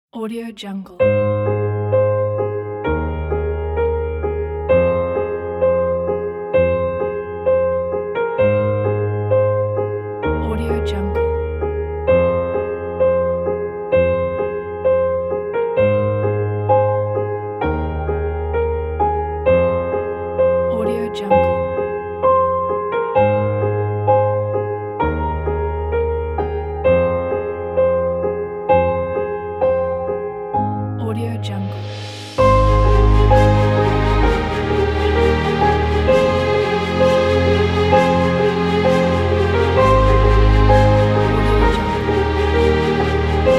Audio Jungle. Audio Jungle. Audio Jungle. Audio Jungle. Audio Jungle.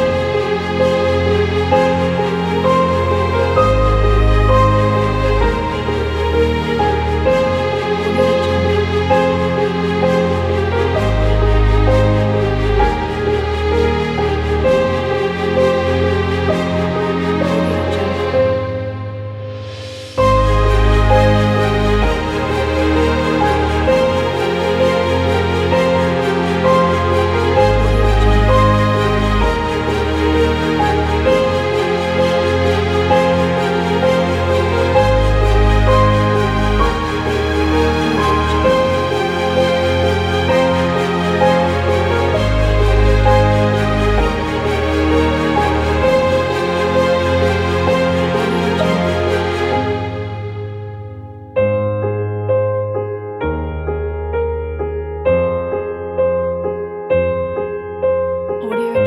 Audio Jungle. Audio Jungle. Audio Jungle. Audio Jungle. Audio Jungle. Audio